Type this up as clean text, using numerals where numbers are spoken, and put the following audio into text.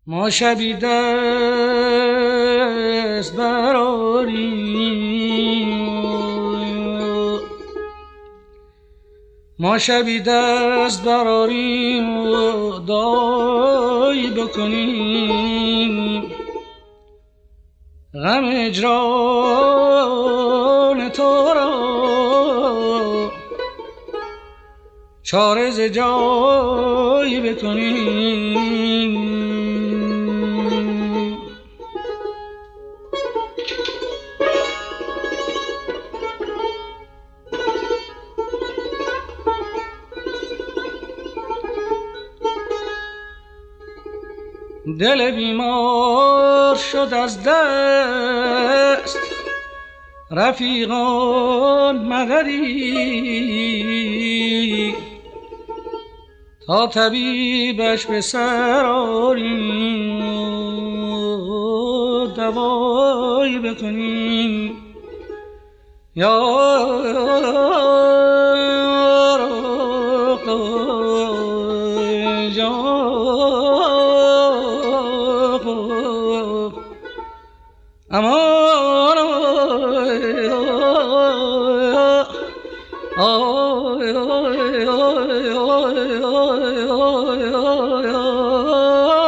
ما شبی دست براریم، ما شبی دست براریم و دایی بکنیم، غم هجران تو را چاره ز جایی بکنیم. دل بیمار شد از دست رفیقان مددی، تا طبیبش به سر آریم و دوایی بکنیم. امان آی